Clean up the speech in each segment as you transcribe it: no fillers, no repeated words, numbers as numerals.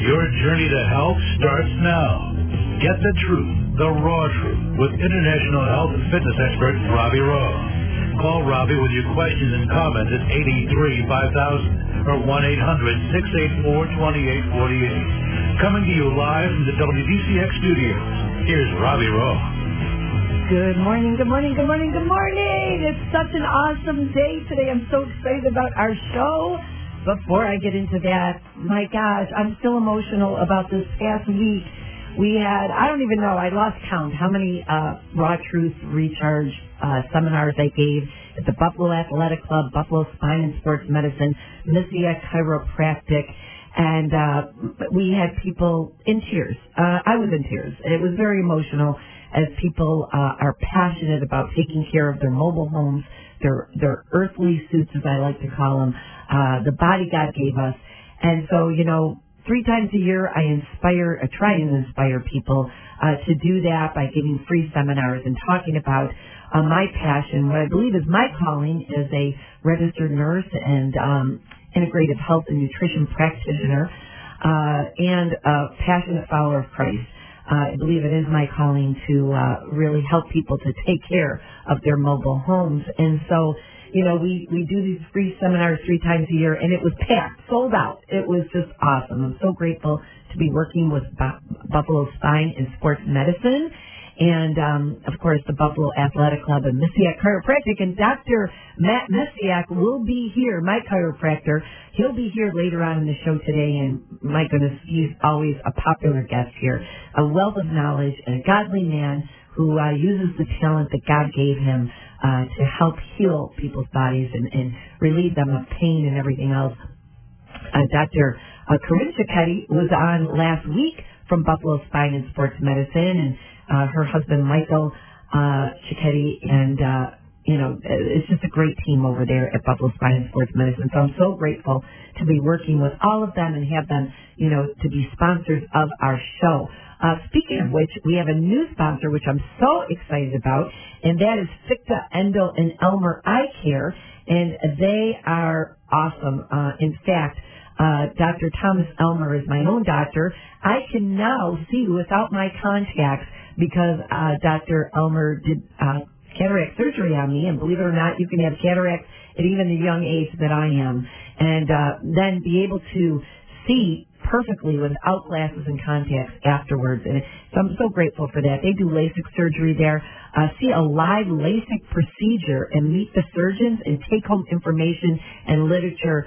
Your journey to health starts now. Get the truth, the raw truth, with international health and fitness expert Robbie Rowe. Call Robbie with your questions and comments at 883-5000 or 1-800-684-2848. Coming to you live from the WDCX studios, here's Robbie Rowe. Good morning, good morning, good morning, good morning. It's such an awesome day today. I'm so excited about our show. Before I get into that, my gosh, I'm still emotional about this past week. We had, I don't even know, I lost count how many Raw Truth Recharge seminars I gave at the Buffalo Athletic Club, Buffalo Spine and Sports Medicine, Messiac Chiropractic, and we had people in tears. I was in tears. It was very emotional as people are passionate about taking care of their mobile homes, their earthly suits, as I like to call them, the body God gave us. And so, 3 times a year I try and inspire people to do that by giving free seminars and talking about my passion, what I believe is my calling as a registered nurse and integrative health and nutrition practitioner and a passionate follower of Christ. I believe it is my calling to really help people to take care of their mobile homes. And so, we do these free seminars 3 times a year, and it was packed, sold out. It was just awesome. I'm so grateful to be working with Buffalo Spine and Sports Medicine and, of course, the Buffalo Athletic Club and Messiac Chiropractic. And Dr. Matt Messiac will be here, my chiropractor. He'll be here later on in the show today, and my goodness, he's always a popular guest here. A wealth of knowledge, a godly man who uses the talent that God gave him to help heal people's bodies and relieve them of pain and everything else. Dr. Corinne Cicchetti was on last week from Buffalo Spine and Sports Medicine, and her husband Michael Cicchetti, and it's just a great team over there at Buffalo Spine and Sports Medicine. So I'm so grateful to be working with all of them and have them, to be sponsors of our show. Speaking of which, we have a new sponsor, which I'm so excited about, and that is Fichte, Endel, and Elmer Eye Care, and they are awesome. In fact, Dr. Thomas Elmer is my own doctor. I can now see without my contacts because Dr. Elmer did cataract surgery on me, and believe it or not, you can have cataracts at even the young age that I am, and then be able to see perfectly without glasses and contacts afterwards. And so I'm so grateful for that. They do LASIK surgery there. See a live LASIK procedure and meet the surgeons and take home information and literature,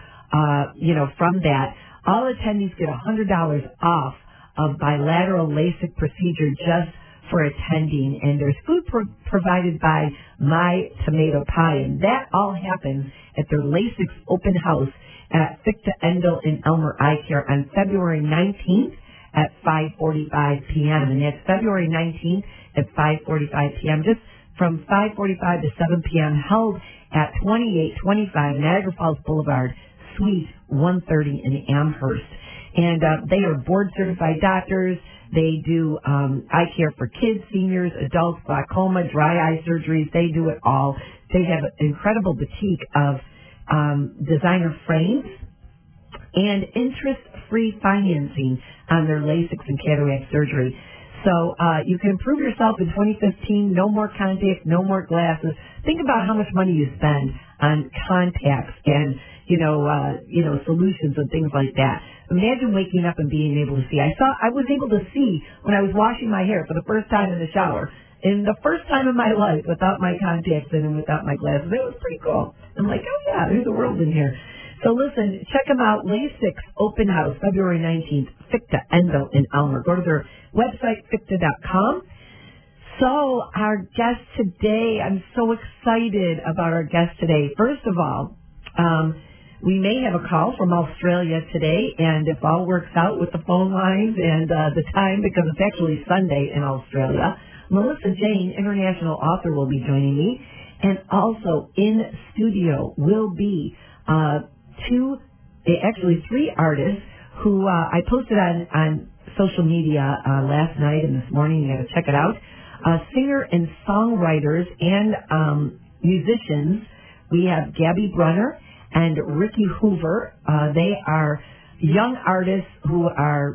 from that. All attendees get $100 off of bilateral LASIK procedure just for attending. And there's food provided by My Tomato Pie. And that all happens at their LASIK open house at Fichte, Endel, and Elmer Eye Care on February 19th at 5:45 p.m. And that's February 19th at 5:45 p.m. Just from 5:45 to 7 p.m. held at 2825 Niagara Falls Boulevard, Suite 130 in Amherst. And they are board-certified doctors. They do eye care for kids, seniors, adults, glaucoma, dry eye surgeries. They do it all. They have an incredible boutique of designer frames and interest-free financing on their LASIK and cataract surgery. So you can improve yourself in 2015. No more contacts, no more glasses. Think about how much money you spend on contacts and solutions and things like that. Imagine waking up and being able to see. I was able to see when I was washing my hair for the first time in the shower. In the first time in my life without my contacts in and without my glasses. It was pretty cool. I'm like, oh yeah, there's a world in here. So listen, check them out. LASIK Open House, February 19th, Fichte, Endel, and Elmer. Go to their website, fichte.com. So our guest today, I'm so excited about our guest today. First of all, we may have a call from Australia today, and if all works out with the phone lines and the time, because it's actually Sunday in Australia, Melissa Jane, international author, will be joining me. And also in studio will be three artists who I posted on social media last night and this morning. You got to check it out. Singer and songwriters and musicians. We have Gabby Brunner and Ricky Hoover. They are young artists who are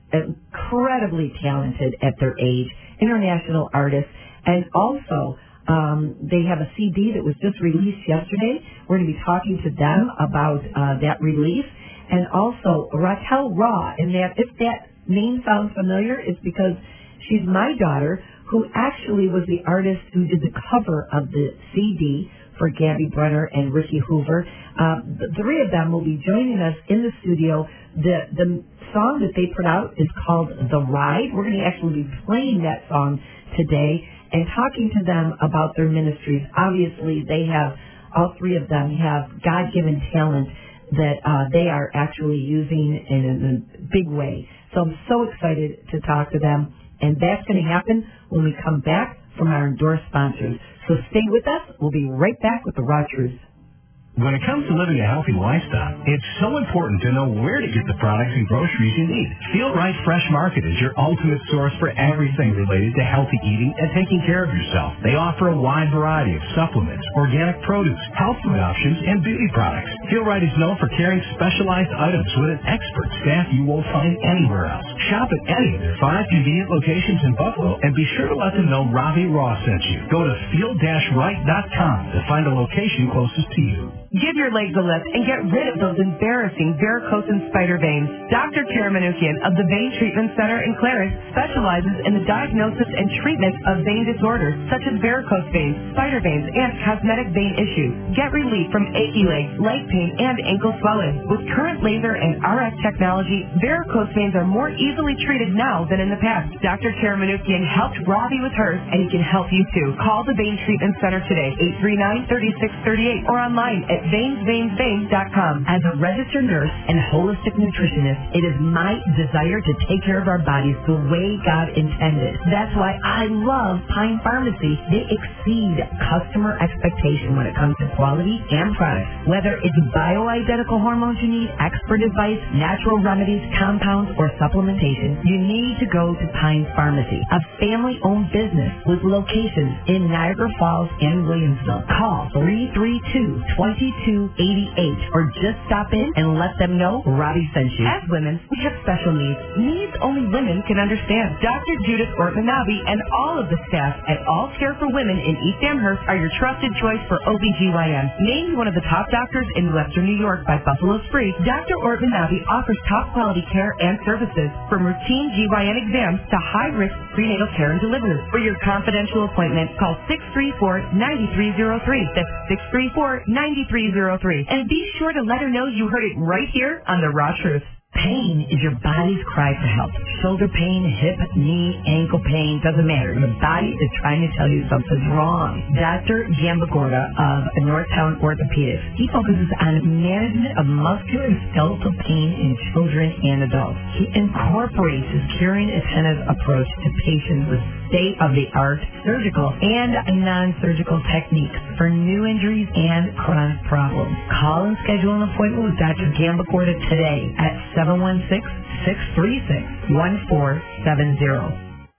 incredibly talented at their age, international artists, and also they have a CD that was just released yesterday. We're going to be talking to them about that release, and also Raquel Raw. And that, if that name sounds familiar, it's because she's my daughter, who actually was the artist who did the cover of the CD for Gabby Brenner and Ricky Hoover. The three of them will be joining us in the studio. The song that they put out is called The Ride. We're going to actually be playing that song today and talking to them about their ministries. Obviously, they have, all three of them have God-given talent that they are actually using in a big way. So I'm so excited to talk to them, and that's going to happen when we come back from our endorsed sponsors. So stay with us. We'll be right back with the Raw Truth. When it comes to living a healthy lifestyle, it's so important to know where to get the products and groceries you need. Feel Right Fresh Market is your ultimate source for everything related to healthy eating and taking care of yourself. They offer a wide variety of supplements, organic produce, health food options, and beauty products. Feel Right is known for carrying specialized items with an expert staff you won't find anywhere else. Shop at any of their 5 convenient locations in Buffalo, and be sure to let them know Robbie Raw sent you. Go to feel-right.com to find a location closest to you. Give your legs a lift and get rid of those embarrassing varicose and spider veins. Dr. Kara Manoukian of the Vein Treatment Center in Clarence specializes in the diagnosis and treatment of vein disorders such as varicose veins, spider veins, and cosmetic vein issues. Get relief from achy legs, leg pain, and ankle swelling. With current laser and RF technology, varicose veins are more easily treated now than in the past. Dr. Kara Manoukian helped Robbie with hers, and he can help you too. Call the Vein Treatment Center today, 839-3638, or online at veinsveinsveins.com. As a registered nurse and holistic nutritionist, it is my desire to take care of our bodies the way God intended. That's why I love Pine Pharmacy. They exceed customer expectation when it comes to quality and products. Whether it's bioidentical hormones you need, expert advice, natural remedies, compounds, or supplementation, you need to go to Pine Pharmacy, a family-owned business with locations in Niagara Falls and Williamsville. Call 332-2288 or just stop in and let them know Robbie sent you. As women, we have special needs only women can understand. Dr. Judith Ortmanabe and all of the staff at All Care for Women in East Amherst are your trusted choice for OBGYN. Named one of the top doctors in Western New York by Buffalo Spree, Dr. Ortmanabe offers top quality care and services from routine GYN exams to high-risk prenatal care and delivery. For your confidential appointment, call 634-9303. That's 634-9303. And be sure to let her know you heard it right here on The Raw Truth. Pain is your body's cry for help. Shoulder pain, hip, knee, ankle pain, doesn't matter. Your body is trying to tell you something's wrong. Dr. Gambagorda of Northtown Orthopedics, he focuses on management of muscular and skeletal pain in children and adults. He incorporates his curing attentive approach to patients with state-of-the-art surgical and non-surgical techniques for new injuries and chronic problems. Call and schedule an appointment with Dr. Gambagorda today at 716-636-1470.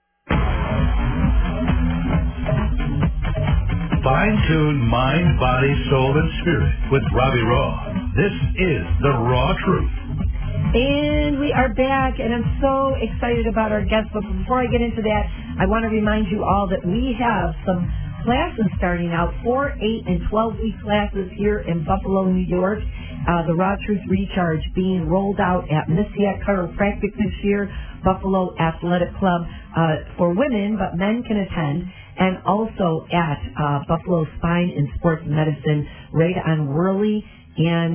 Fine-tuned mind, body, soul, and spirit with Robbie Raw. This is The Raw Truth. And we are back, and I'm so excited about our guests. But before I get into that, I want to remind you all that we have some classes starting out, 4, 8, and 12-week classes here in Buffalo, New York. The Raw Truth Recharge being rolled out at Messiah Chiropractic this year, Buffalo Athletic Club for women, but men can attend, and also at Buffalo Spine and Sports Medicine right on Worley and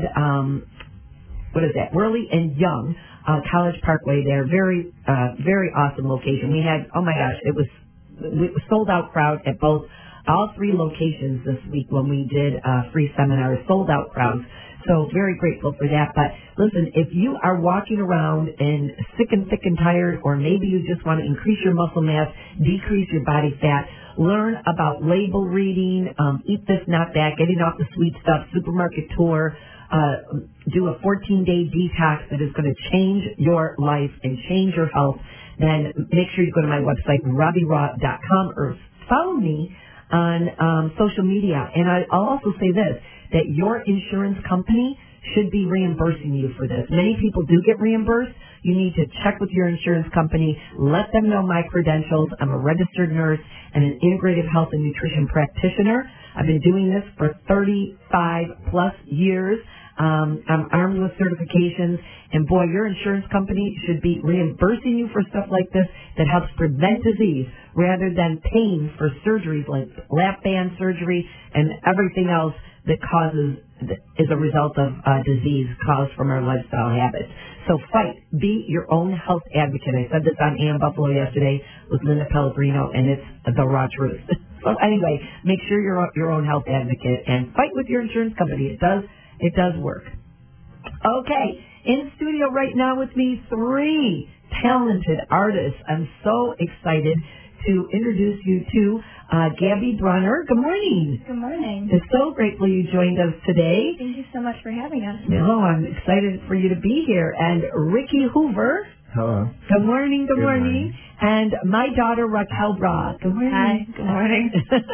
Worley and Young, College Parkway there. Very, very awesome location. We had, oh my gosh, it was sold out crowd at all 3 locations this week when we did free seminars, sold out crowds. So very grateful for that. But listen, if you are walking around and sick and thick and tired, or maybe you just want to increase your muscle mass, decrease your body fat, learn about label reading, eat this, not that, getting off the sweet stuff, supermarket tour, do a 14-day detox that is going to change your life and change your health, then make sure you go to my website, RobbieRaw.com, or follow me on social media. And I'll also say this, that your insurance company should be reimbursing you for this. Many people do get reimbursed. You need to check with your insurance company. Let them know my credentials. I'm a registered nurse and an integrative health and nutrition practitioner. I've been doing this for 35 plus years. I'm armed with certifications, and boy, your insurance company should be reimbursing you for stuff like this that helps prevent disease rather than paying for surgeries like lap band surgery and everything else that is a result of disease caused from our lifestyle habits. So fight. Be your own health advocate. I said this on AM Buffalo yesterday with Linda Pellegrino, and it's the raw truth. So anyway, make sure you're your own health advocate and fight with your insurance company. It does work. Okay, in studio right now with me, 3 talented artists. I'm so excited to introduce you to Gabby Brunner. Good morning. Good morning. It's so grateful you joined us today. Thank you so much for having us. No, I'm excited for you to be here. And Ricky Hoover. Hello. Good morning. Good morning. morning. And my daughter Raquel Bra. Good morning. Hi. Good morning.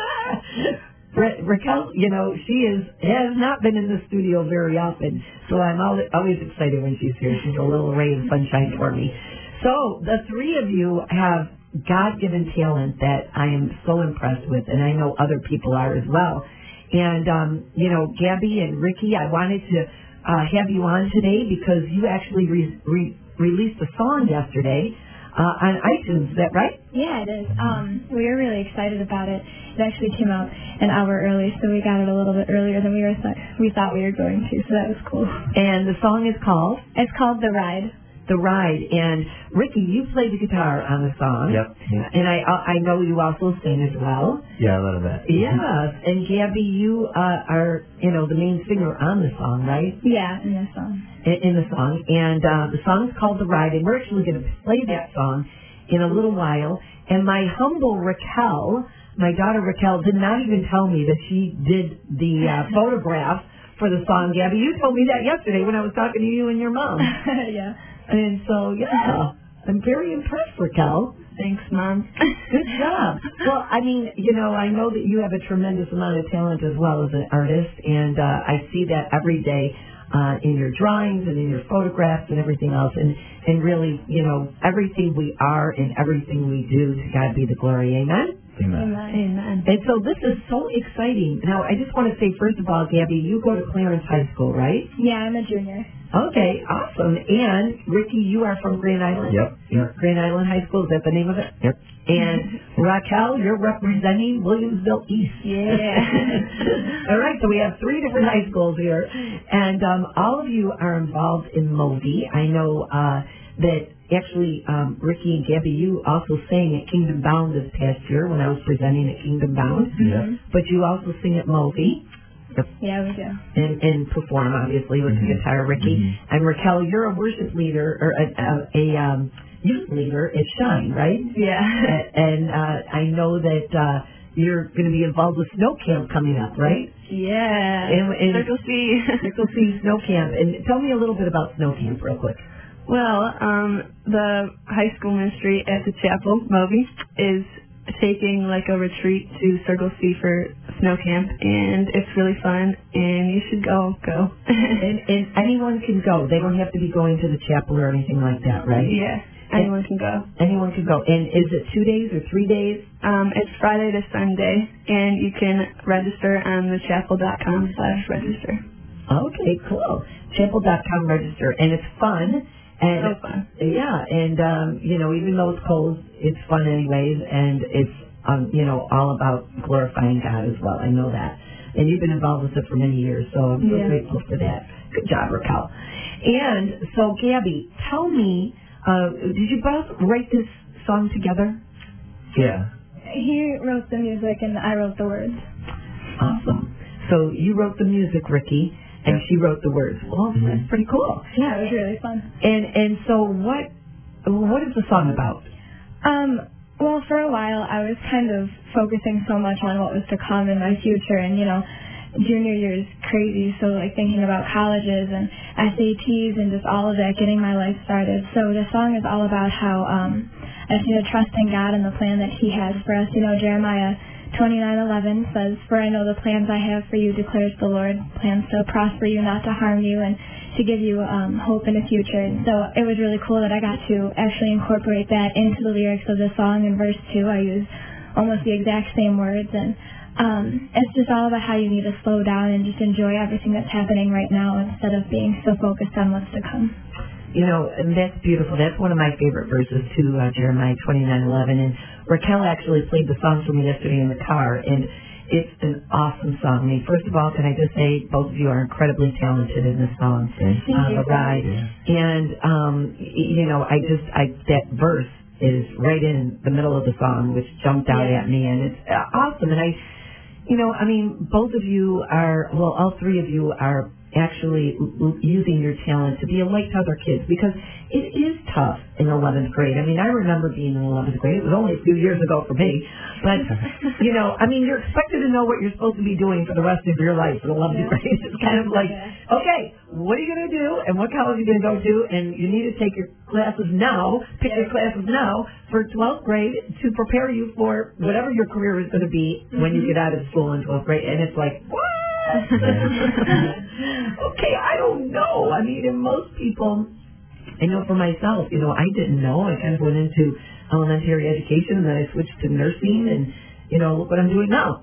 Raquel, she has not been in the studio very often, so I'm always excited when she's here. She's a little ray of sunshine for me. So the 3 of you have God-given talent that I am so impressed with, and I know other people are as well. And, Gabby and Ricky, I wanted to have you on today because you actually released a song yesterday on iTunes. Is that right? Yeah, it is. We were really excited about it. It actually came out an hour early, so we got it a little bit earlier than we thought we were going to, so that was cool. And the song is called? It's called The Ride. The Ride. And Ricky, you play the guitar on the song. Yep. And I know you also sing as well. Yeah, a little bit. Yes. And Gabby, you are, the main singer on the song, right? Yeah, in this song. In the song. And the song's called The Ride, and we're actually going to play that song in a little while. And my humble Raquel, my daughter Raquel, did not even tell me that she did the photograph for the song. Gabby, you told me that yesterday when I was talking to you and your mom. Yeah. And so, yeah, I'm very impressed, Raquel. Thanks, Mom. Good job. Well, I know that you have a tremendous amount of talent as well as an artist, and I see that every day in your drawings and in your photographs and everything else. And really, everything we are and everything we do, to God be the glory. Amen? Amen. Amen. And so this is so exciting. Now, I just want to say, first of all, Gabby, you go to Clarence High School, right? Yeah, I'm a junior. Okay, awesome. And, Ricky, you are from Grand Island? Yep. Grand Island High School, is that the name of it? Yep. And, Raquel, you're representing Williamsville East. Yeah. All right, so we have 3 different high schools here. And all of you are involved in Movi. I know that actually, Ricky and Gabby, you also sang at Kingdom Bound this past year when I was presenting at Kingdom Bound. Yeah. But you also sing at Movi. Yeah, we do. And perform, obviously, with the guitar, Ricky. And Raquel, you're a worship leader, or a youth leader at Shine, right? Yeah. And I know that you're going to be involved with Snow Camp coming up, right? Yeah. And Circle C. Circle C Snow Camp. And tell me a little bit about Snow Camp real quick. Well, the high school ministry at the chapel, Moby, is taking like a retreat to Circle C for snow camp, and it's really fun, and you should go. and anyone can go. They don't have to be going to the chapel or anything like that, right? Yeah, anyone can go. Anyone can go. And is it 2 days or 3 days? It's Friday to Sunday, and you can register on thechapel.com/register. Okay, cool. Chapel.com register, and it's fun. And so fun. Yeah, and even though it's cold, it's fun anyways, and it's all about glorifying God as well. I know that. And you've been involved with it for many years, so I'm so grateful for that. Good job, Raquel. And so, Gabby, tell me, did you both write this song together? Yeah. He wrote the music and I wrote the words. Awesome. So you wrote the music, Ricky, and she wrote the words. Well, that's pretty cool. Yeah, it was really fun. And so what is the song about? Well, for a while I was kind of focusing so much on what was to come in my future, and junior year is crazy, so like thinking about colleges and SATs and just all of that, getting my life started. So the song is all about how I just need to trust in God and the plan that He has for us. Jeremiah 29:11 says, "For I know the plans I have for you, declares the Lord, plans to prosper you, not to harm you, and to give you hope in the future." And so it was really cool that I got to actually incorporate that into the lyrics of the song. In verse 2, I use almost the exact same words, and it's just all about how you need to slow down and just enjoy everything that's happening right now instead of being so focused on what's to come. You know, and that's beautiful. That's one of my favorite verses too, Jeremiah 29:11. And Raquel actually played the song for me yesterday in the car, and it's an awesome song. I mean, first of all, can I just say both of you are incredibly talented in this song, right? And you know, that verse is right in the middle of the song, which jumped out at me, and it's awesome. And I mean, both of you are, well, all three of you are actually using your talent to be a light to other kids, because it is tough in 11th grade. I mean, I remember being in 11th grade. It was only a few years ago for me. But, you know, I mean, you're expected to know what you're supposed to be doing for the rest of your life in 11th grade. It's kind of like, okay, what are you going to do and what college are you going to go to? And you need to take your classes now, pick your classes now for 12th grade to prepare you for whatever your career is going to be when you get out of school in 12th grade. And it's like, what? Okay, I don't know. I mean, and most people, I know for myself, you know, I didn't know. I kind of went into elementary education, and then I switched to nursing, and, you know, look what I'm doing now.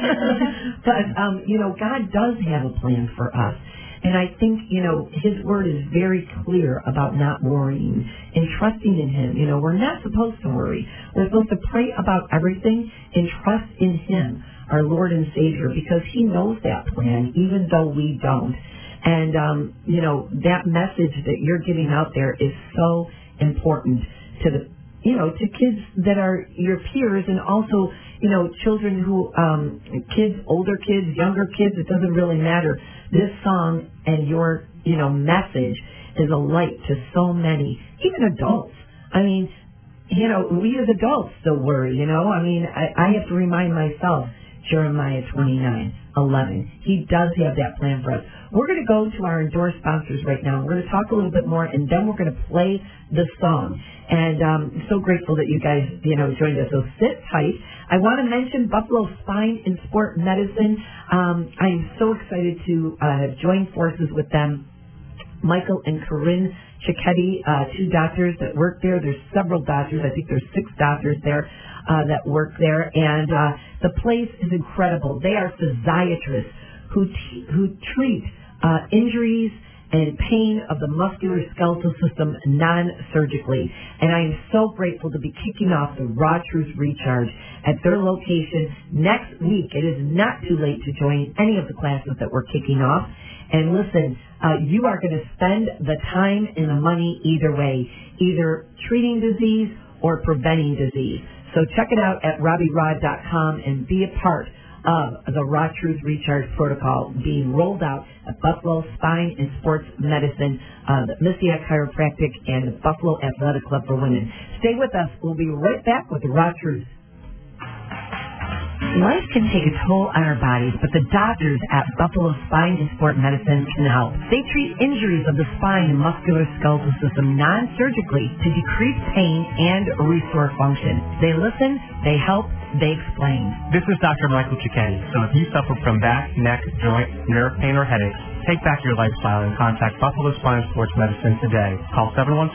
But, you know, God does have a plan for us. And I think, you know, His Word is very clear about not worrying and trusting in Him. You know, we're not supposed to worry. We're supposed to pray about everything and trust in Him, our Lord and Savior, because He knows that plan, even though we don't. And, you know, that message that you're giving out there is so important to the, you know, to kids that are your peers, and also, you know, children who, kids, older kids, younger kids, it doesn't really matter. This song and your, you know, message is a light to so many, even adults. I mean, you know, we as adults still worry, you know. I mean, I have to remind myself, Jeremiah 29:11. He does have that plan for us. We're going to go to our endorsed sponsors right now. We're going to talk a little bit more, and then we're going to play the song. And I'm so grateful that you guys, you know, joined us. So sit tight. I want to mention Buffalo Spine and Sport Medicine. I am so excited to have joined forces with them. Michael and Corinne Cicchetti, two doctors that work there. There's several doctors. I think there's 6 doctors there that work there. And the place is incredible. They are physiatrists who treat injuries and pain of the musculoskeletal system non-surgically. And I am so grateful to be kicking off the Raw Truth Recharge at their location next week. It is not too late to join any of the classes that we're kicking off. And listen, you are going to spend the time and the money either way, either treating disease or preventing disease. So check it out at RobbieRod.com and be a part of the Raw Truth Recharge protocol being rolled out at Buffalo Spine and Sports Medicine, the Missiak Chiropractic, and the Buffalo Athletic Club for Women. Stay with us. We'll be right back with the Raw Truth. Life can take a toll on our bodies, but the doctors at Buffalo Spine and Sport Medicine can help. They treat injuries of the spine and musculoskeletal system non-surgically to decrease pain and restore function. They listen, they help, they explain. This is Dr. Michael Cicchetti. So if you suffer from back, neck, joint, nerve pain, or headaches, take back your lifestyle and contact Buffalo Spine and Sports Medicine today. Call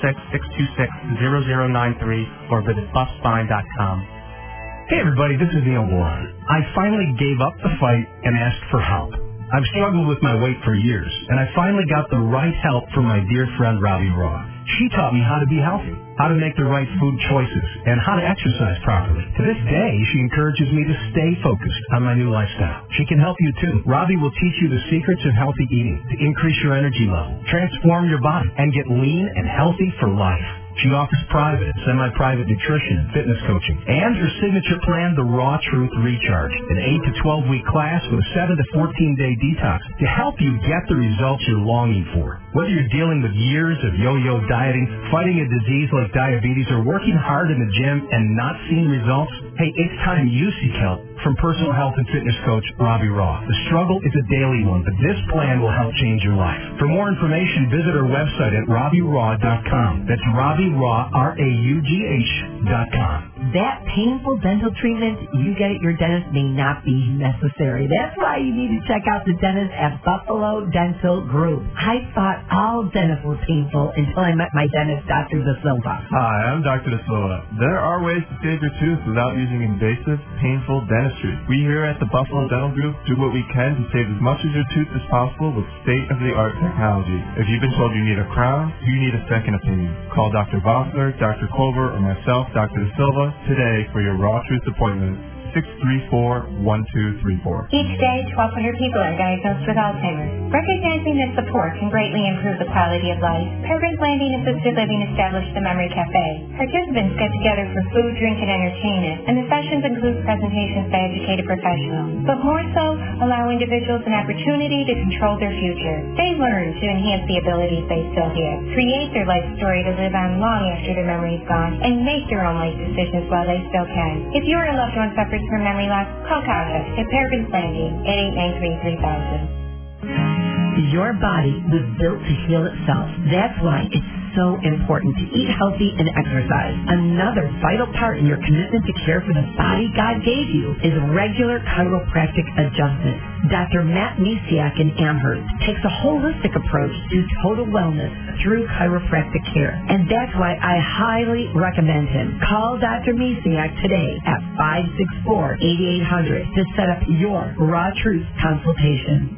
716-626-0093 or visit buffspine.com. Hey everybody, this is Neil Warren. I finally gave up the fight and asked for help. I've struggled with my weight for years, and I finally got the right help from my dear friend Robbie Raw. She taught me how to be healthy, how to make the right food choices, and how to exercise properly. To this day, she encourages me to stay focused on my new lifestyle. She can help you too. Robbie will teach you the secrets of healthy eating to increase your energy level, transform your body, and get lean and healthy for life. She offers private and semi-private nutrition and fitness coaching, and her signature plan, the Raw Truth Recharge, an 8 to 12-week class with a 7 to 14-day detox to help you get the results you're longing for. Whether you're dealing with years of yo-yo dieting, fighting a disease like diabetes, or working hard in the gym and not seeing results, hey, it's time you seek help from personal health and fitness coach Robbie Raw. The struggle is a daily one, but this plan will help change your life. For more information, visit her website at RobbieRaw.com. That's Robbie Raw, RAUGH.com. that painful dental treatment you get at your dentist may not be necessary. That's why you need to check out the dentist at Buffalo Dental Group. I thought all dentists were painful until I met my dentist, Dr. De Silva. Hi, I'm Dr. De Silva. There are ways to save your tooth without using invasive, painful dentistry. We here at the Buffalo Dental Group do what we can to save as much of your tooth as possible with state-of-the-art technology. If you've been told you need a crown, you need a second opinion. Call Dr. Vossler, Dr. Culver, or myself, Dr. De Silva, today for your Raw Truth appointment. 634-1234. Each day, 1,200 people are diagnosed with Alzheimer's. Recognizing this support can greatly improve the quality of life, Peregrine Landing Assisted Living established the Memory Cafe. Participants get together for food, drink, and entertainment, and the sessions include presentations by educated professionals. But more so, allow individuals an opportunity to control their future. They learn to enhance the abilities they still have, create their life story to live on long after their memory is gone, and make their own life decisions while they still can. If you or a loved one suffers from memory loss, call Casa at Peregrine Landing at 893-3000. Your body was built to heal itself. That's why it's so important to eat healthy and exercise. Another vital part in your commitment to care for the body God gave you is regular chiropractic adjustment. Dr. Matt Misiak in Amherst takes a holistic approach to total wellness through chiropractic care, and that's why I highly recommend him. Call Dr. Misiak today at 564-8800 to set up your Raw Truth consultation.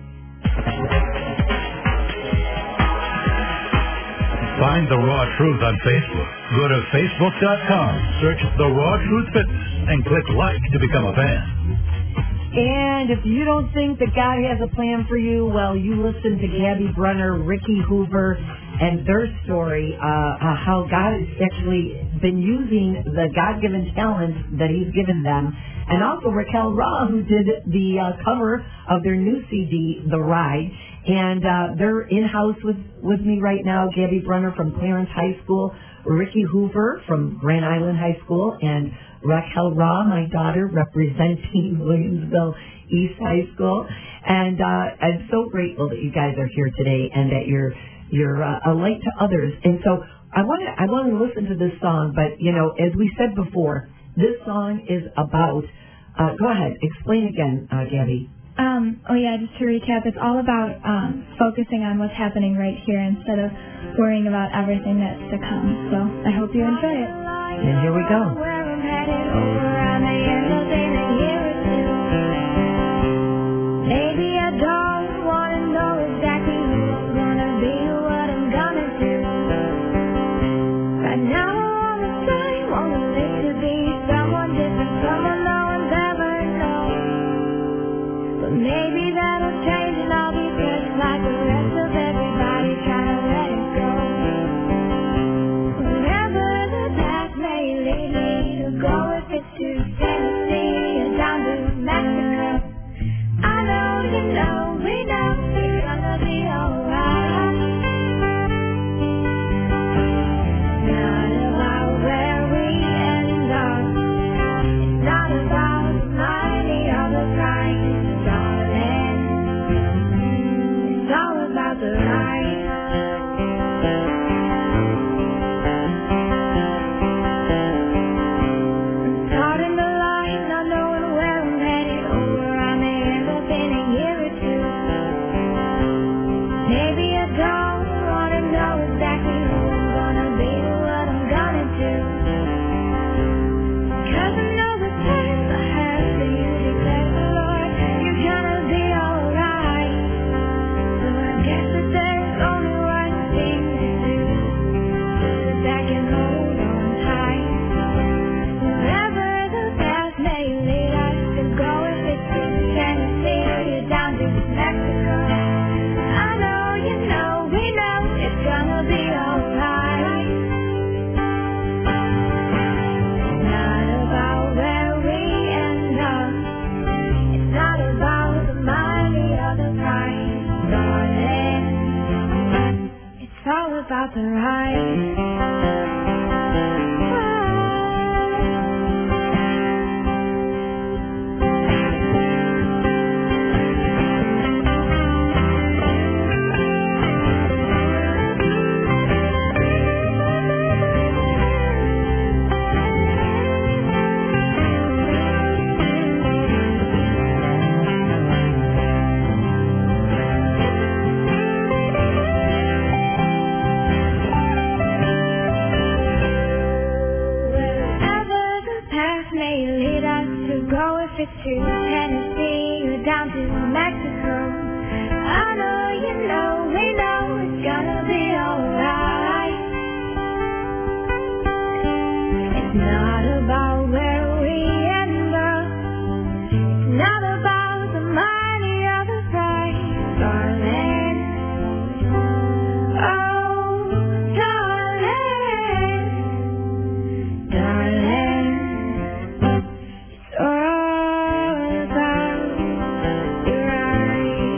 Find The Raw Truth on Facebook. Go to Facebook.com, search The Raw Truth Fitness, and click like to become a fan. And if you don't think that God has a plan for you, well, you listen to Gabby Brunner, Ricky Hoover, and their story, how God has actually been using the God-given talents that he's given them. And also Raquel Raw, who did the cover of their new CD, The Ride. And they're in-house with me right now, Gabby Brunner from Clarence High School, Ricky Hoover from Grand Island High School, and Raquel Raw, my daughter, representing Williamsville East High School. And I'm so grateful that you guys are here today and that you're a light to others. And so I want to listen to this song, but, you know, as we said before, this song is about, go ahead, explain again, Gabby. Just to recap, it's all about focusing on what's happening right here instead of worrying about everything that's to come. So I hope you enjoy it. And here we go. Maybe I don't want to know exactly who's going to be what I'm going to do. Right now I want to say, want to live to be someone different, someone no one's ever known. But maybe that'll change and I'll be just like the rest of everybody trying to let it go. Wherever the past may lead me to go, if it's to Tennessee or down to Mexico. I know you know, we know it's gonna be alright. Not about where we end up. It's not about the money or the price, darling. It's all about the right. I'm caught in the line, not knowing where I'm headed or where I may end up in a year or two. Maybe I don't want to know exactly who I'm gonna be or what I'm gonna do. 'Cause I know the plans I have for you, declare the Lord, you're gonna be alright. So I guess that there's only one thing to do, that I can hold on tight. Wherever the path may lead us to go, if it's to Tennessee or down to Mexico. I know you know, we know it's gonna be alright. Not about where we end up. It's not about the money or the price, darling. It's all about the right. Alaska to Tennessee or down to Mexico. I know you know, we know it's gonna be alright. It's not about where we end up. It's not about the money or the price, darling. Oh, darling, darling. It's all about your eyes.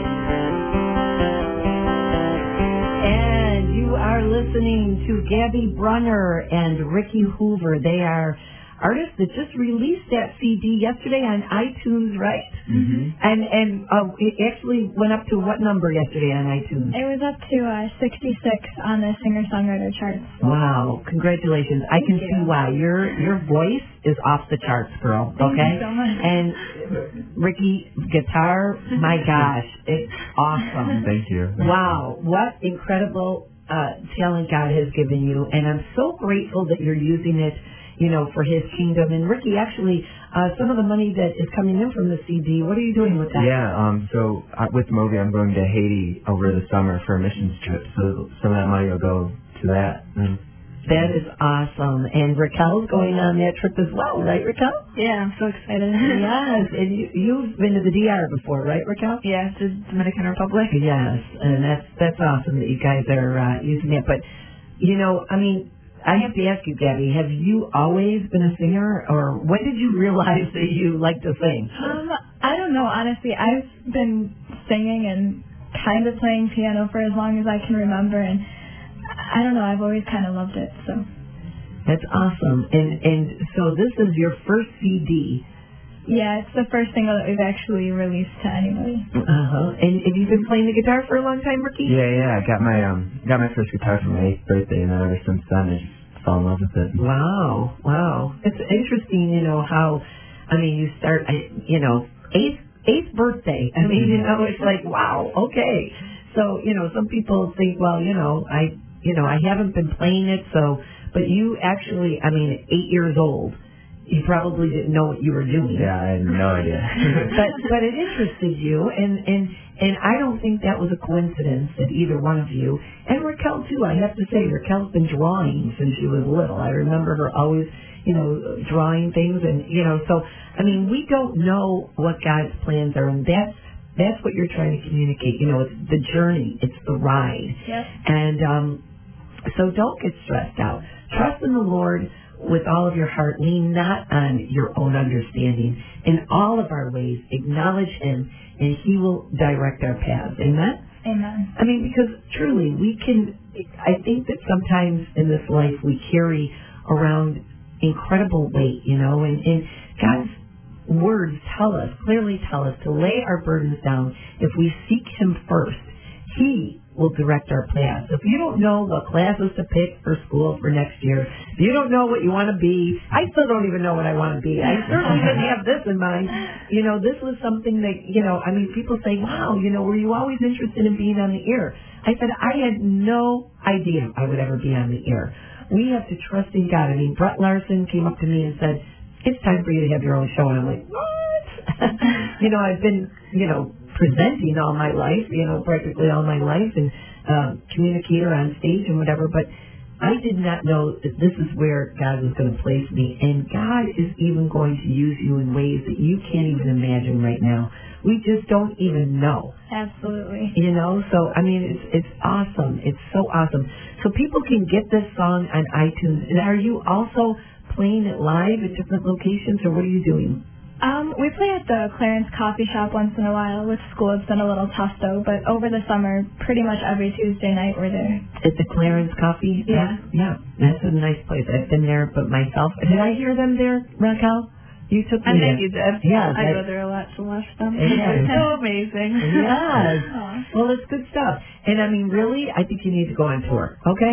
And you are listening to Gabby Brunner and Ricky Hoover. They are artists that just released that CD yesterday on iTunes, right? Mm-hmm. And it actually went up to what number yesterday on iTunes? It was up to 66 on the singer-songwriter charts. Wow, congratulations. I can see why. Your voice is off the charts, girl, okay? Thank you so much. And Ricky, guitar, my gosh, it's awesome. Thank you. Wow, what incredible talent God has given you, and I'm so grateful that you're using it, you know, for His kingdom. And Ricky, actually, some of the money that is coming in from the CD, what are you doing with that? Yeah, so with Moby, I'm going to Haiti over the summer for a missions trip, so some of that money will go to that. That is awesome. And Raquel's going on that trip as well, right, Raquel? Yeah, I'm so excited. Yes, and you've been to the DR before, right, Raquel? Yeah, to Dominican Republic. Yes, and that's awesome that you guys are using it. But, you know, I mean, I have to ask you, Gabby, have you always been a singer, or when did you realize that you like to sing? I don't know, honestly. I've been singing and kind of playing piano for as long as I can remember, and I don't know, I've always kind of loved it, so. That's awesome. And so this is your first CD. Yeah, it's the first single that we've actually released to anybody. And have you been playing the guitar for a long time, Ricky? Yeah, I got my first guitar for my 8th birthday, and then ever since then I just fell in love with it. Wow. It's interesting, you know, how, I mean, you start, you know, 8th birthday. I mean, you know, it's like, wow, okay. So, you know, some people think, well, I haven't been playing it, so, but you actually, I mean, at 8 years old, you probably didn't know what you were doing. Yeah, I had no idea. but it interested you, and I don't think that was a coincidence that either one of you, and Raquel too, I have to say, Raquel's been drawing since she was little. I remember her always, you know, drawing things, and, you know, so, I mean, we don't know what God's plans are, and that's what you're trying to communicate. You know, it's the journey, it's the ride. Yep. And so don't get stressed out. Trust in the Lord with all of your heart. Lean not on your own understanding. In all of our ways, acknowledge Him, and He will direct our paths. Amen? Amen. I mean, because truly, I think that sometimes in this life we carry around incredible weight, you know, and God's words clearly tell us to lay our burdens down. If we seek Him first, He will direct our paths. If you don't know what classes to pick for school for next year, if you don't know what you want to be, I still don't even know what I want to be. I certainly didn't have this in mind. You know, this was something that, you know, I mean, people say, wow, you know, were you always interested in being on the air? I said, I had no idea I would ever be on the air. We have to trust in God. I mean, Brett Larson came up to me and said, it's time for you to have your own show. And I'm like, what? You know, I've been, you know, presenting all my life, you know, practically all my life, and communicator on stage and whatever, but I did not know that this is where God was going to place me, and God is even going to use you in ways that you can't even imagine right now. We just don't even know. Absolutely. You know, so, I mean, it's awesome. It's so awesome. So people can get this song on iTunes. And are you also playing it live at different locations, or what are you doing? We play at the Clarence Coffee Shop once in a while. With school, it's been a little tough, though. But over the summer, pretty much every Tuesday night, we're there. At the Clarence Coffee? Yeah. Yeah. That's a nice place. I've been there, but myself. Did I hear them there, Raquel? You took me I think there. you did. Yeah. I go there a lot to watch them. Yeah. It's so amazing. Yes. Well, it's good stuff. And, I mean, really, I think you need to go on tour, okay?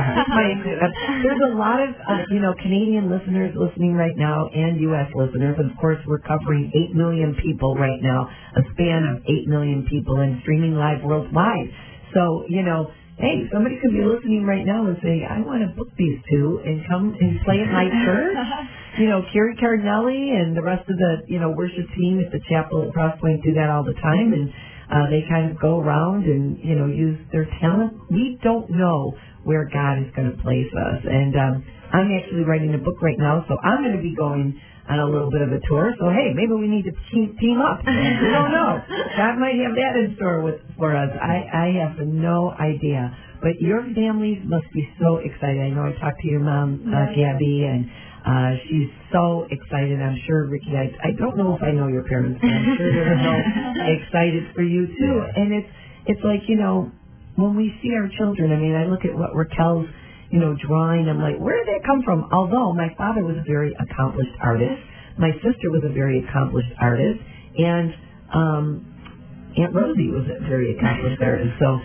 There's a lot of, you know, Canadian listeners listening right now and U.S. listeners. And, of course, we're covering 8 million people right now, a span of 8 million people, and streaming live worldwide. So, you know, hey, somebody could be listening right now and say, I want to book these two and come and play at my church. Carrie Cardinelli and the rest of the, worship team at the chapel at Crosspoint do that all the time, and they kind of go around and, use their talent. We don't know where God is going to place us, and I'm actually writing a book right now, so I'm going to be going on a little bit of a tour. So, hey, maybe we need to team up. We don't know. God might have that in store for us. I have no idea. But your families must be so excited. I know I talked to your mom, Gabby, and she's so excited. I'm sure, Ricky, I don't know if I know your parents, but I'm sure they're so excited for you, too. And it's like, when we see our children, I look at what Raquel's drawing, I'm like, where did that come from? Although my father was a very accomplished artist, my sister was a very accomplished artist, and Aunt Rosie was a very accomplished artist. So,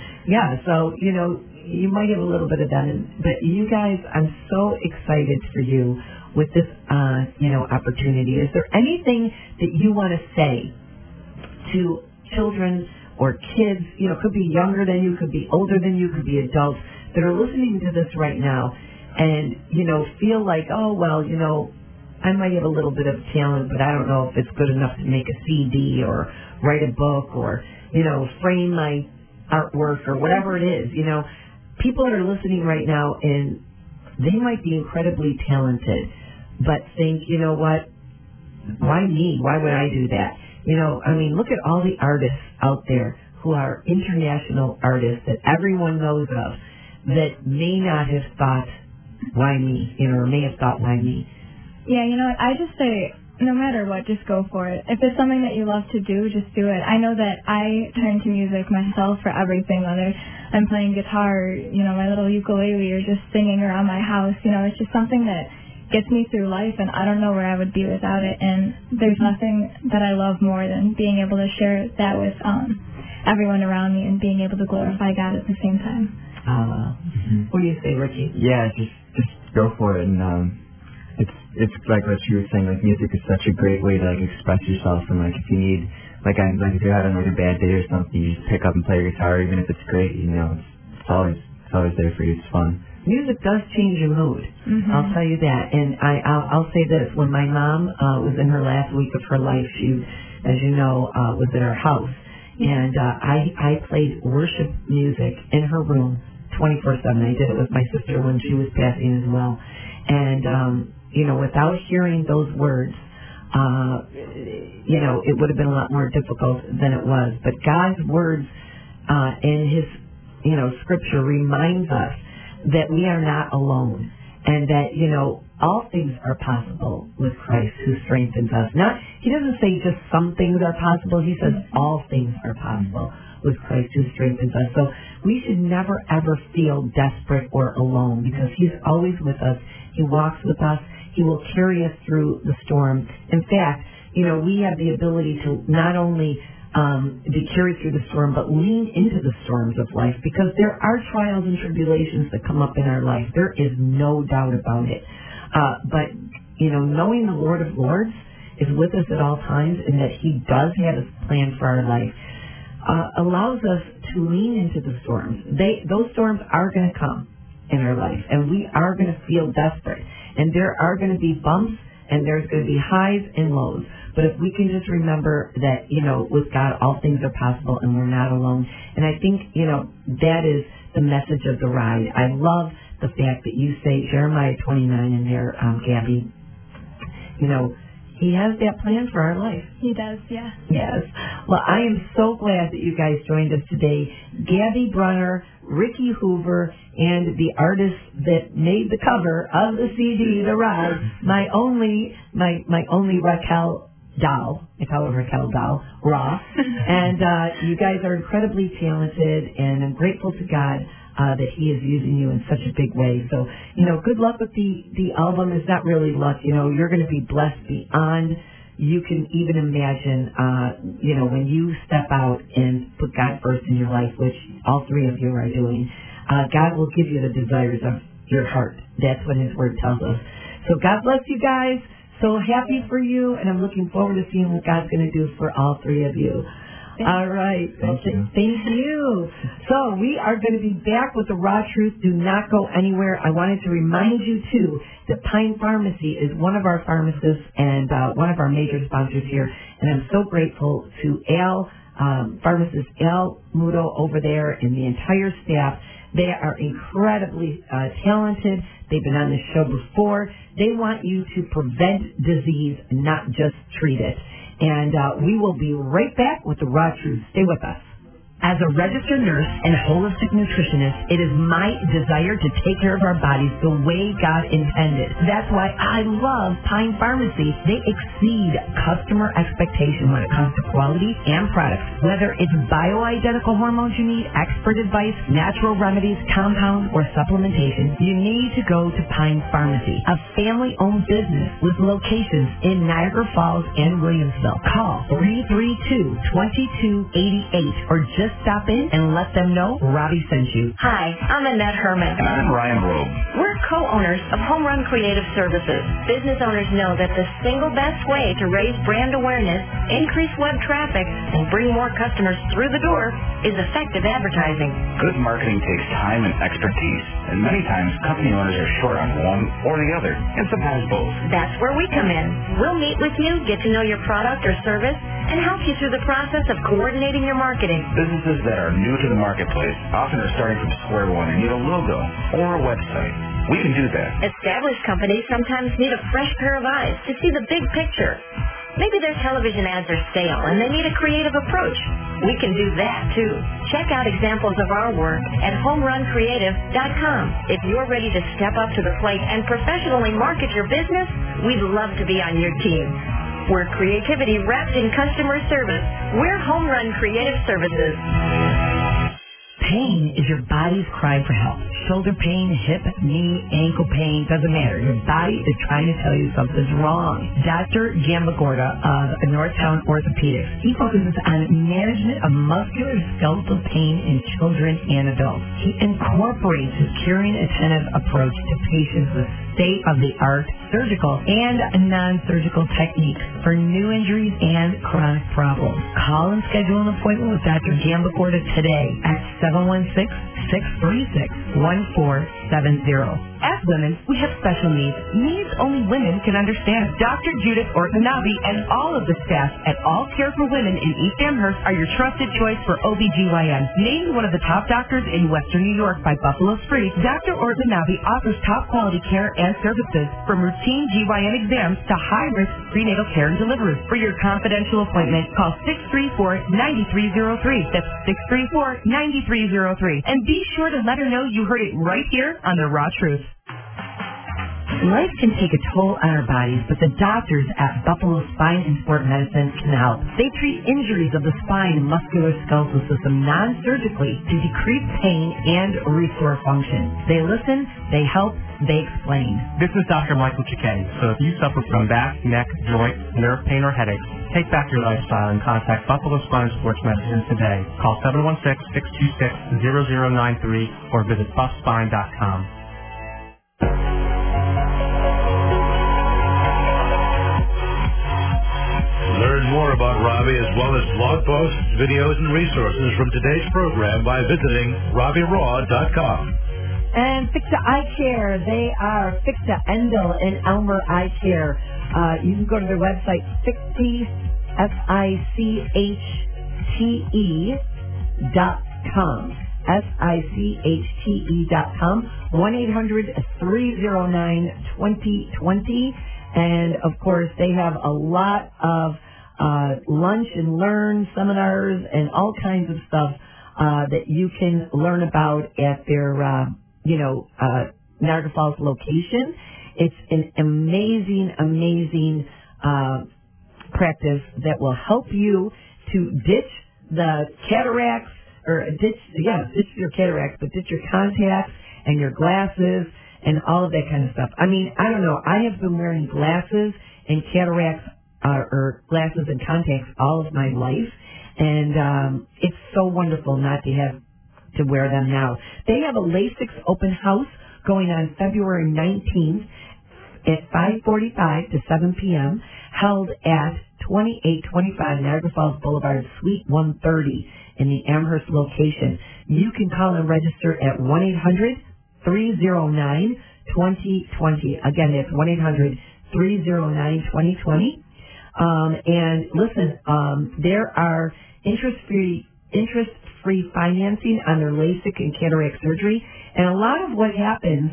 you might have a little bit of that. But you guys, I'm so excited for you with this, opportunity. Is there anything that you want to say to children or kids, could be younger than you, could be older than you, could be adults, that are listening to this right now and, feel like, oh, well, I might have a little bit of talent, but I don't know if it's good enough to make a CD or write a book or, frame my artwork or whatever it is. People that are listening right now, and they might be incredibly talented, but think, you know what, why me? Why would I do that? Look at all the artists out there who are international artists that everyone knows of, that may not have thought, why me, or may have thought, why me. Yeah, I just say, no matter what, just go for it. If it's something that you love to do, just do it. I know that I turn to music myself for everything, whether I'm playing guitar, my little ukulele, or just singing around my house. It's just something that gets me through life, and I don't know where I would be without it. And there's nothing that I love more than being able to share that with everyone around me and being able to glorify God at the same time. What do you say, Ricky? Yeah, just go for it. And it's like what you were saying, like music is such a great way to express yourself. And if you need, if you're having a bad day or something, you just pick up and play your guitar, even if it's great. It's always there for you. It's fun. Music does change your mood. Mm-hmm. I'll tell you that. And I'll say this: when my mom was in her last week of her life, she, as you know, was at our house, and I played worship music in her room 24/7. I did it with my sister when she was passing as well. And, without hearing those words, it would have been a lot more difficult than it was. But God's words in His, Scripture reminds us that we are not alone, and that, all things are possible with Christ who strengthens us. He doesn't say just some things are possible. He says all things are possible with Christ who strengthens us. So we should never, ever feel desperate or alone, because He's always with us. He walks with us. He will carry us through the storm. In fact, we have the ability to not only be carried through the storm, but lean into the storms of life, because there are trials and tribulations that come up in our life. There is no doubt about it. But, knowing the Lord of Lords is with us at all times, and that He does have a plan for our life, allows us to lean into the storms. Those storms are going to come in our life, and we are going to feel desperate, and there are going to be bumps, and there's going to be highs and lows. But if we can just remember that, with God, all things are possible, and we're not alone. And I think, that is the message of the ride. I love the fact that you say Jeremiah 29 in there, Gabby. He has that plan for our life. He does, yeah. Yes. Well, I am so glad that you guys joined us today. Gabby Brunner, Ricky Hoover, and the artist that made the cover of the CD, The Ride, my only Raquel doll. I call her Raquel doll, Raw. And you guys are incredibly talented, and I'm grateful to God that He is using you in such a big way. So, good luck with the album. It's not really luck. You're going to be blessed beyond you can even imagine, when you step out and put God first in your life, which all three of you are doing. God will give you the desires of your heart. That's what His Word tells us. So God bless you guys. So happy for you, and I'm looking forward to seeing what God's going to do for all three of you. All right. Thank you. Thank you. So we are going to be back with the Raw Truth. Do not go anywhere. I wanted to remind you, too, that Pine Pharmacy is one of our pharmacists and one of our major sponsors here. And I'm so grateful to pharmacist Al Muto over there and the entire staff. They are incredibly talented. They've been on this show before. They want you to prevent disease, not just treat it. And we will be right back with the Raw Truth. Stay with us. As a registered nurse and holistic nutritionist, it is my desire to take care of our bodies the way God intended. That's why I love Pine Pharmacy. They exceed customer expectation when it comes to quality and products. Whether it's bioidentical hormones you need, expert advice, natural remedies, compounds, or supplementation, you need to go to Pine Pharmacy, a family-owned business with locations in Niagara Falls and Williamsville. Call 332-2288 or just stop in and let them know Robbie sent you. Hi, I'm Annette Herman. And I'm Ryan Robe. We're co-owners of Home Run Creative Services. Business owners know that the single best way to raise brand awareness, increase web traffic, and bring more customers through the door is effective advertising. Good marketing takes time and expertise, and many times company owners are short on one or the other, and sometimes both. That's where we come in. We'll meet with you, get to know your product or service, and help you through the process of coordinating your marketing. Businesses that are new to the marketplace often are starting from square one and need a logo or a website. We can do that. Established companies sometimes need a fresh pair of eyes to see the big picture. Maybe their television ads are stale and they need a creative approach. We can do that too. Check out examples of our work at homeruncreative.com. If you're ready to step up to the plate and professionally market your business, we'd love to be on your team. We're creativity wrapped in customer service. We're Home Run Creative Services. Pain is your body's cry for help. Shoulder pain, hip, knee, ankle pain, doesn't matter. Your body is trying to tell you something's wrong. Dr. Gambagorda of Northtown Orthopedics, he focuses on management of musculoskeletal pain in children and adults. He incorporates his caring, attentive approach to patients with state-of-the-art surgical and non-surgical techniques for new injuries and chronic problems. Call and schedule an appointment with Dr. Gambagorda today at 716-636-1470. As women, we have special needs only women can understand. Dr. Judith Ortanabi and all of the staff at All Care for Women in East Amherst are your trusted choice for OBGYN. Named one of the top doctors in Western New York by Buffalo Spree, Dr. Ortanabi offers top quality care and services from routine GYN exams to high-risk prenatal care and delivery. For your confidential appointment, call 634-9303. That's 634-9303. And be sure to let her know you heard it right here on The Raw Truth. Life can take a toll on our bodies, but the doctors at Buffalo Spine and Sport Medicine can help. They treat injuries of the spine and musculoskeletal system non-surgically to decrease pain and restore function. They listen, they help, they explain. This is Dr. Michael Cicchetti. So if you suffer from back, neck, joint, nerve pain, or headaches, take back your lifestyle and contact Buffalo Spine and Sports Medicine today. Call 716-626-0093 or visit buffspine.com. Learn more about Robbie as well as blog posts, videos, and resources from today's program by visiting RobbieRaw.com. And Fixa Eye Care, they are Fixa Endel and Elmer Eye Care. You can go to their website, SICHTE.com. SICHTE.com. 1-800-309-2020. And, of course, they have a lot of lunch and learn seminars and all kinds of stuff that you can learn about at their, Niagara Falls location. It's an amazing practice that will help you to ditch the cataracts, or ditch your cataracts, but ditch your contacts and your glasses and all of that kind of stuff. I mean, I don't know. I have been wearing glasses and cataracts or glasses and contacts all of my life, and it's so wonderful not to have to wear them now. They have a LASIK open house going on February 19th at 5:45 to 7 p.m., held at 2825 Niagara Falls Boulevard, Suite 130 in the Amherst location. You can call and register at 1-800-309-2020. Again, that's 1-800-309-2020. And listen, there are interest-free financing on their LASIK and cataract surgery. And a lot of what happens,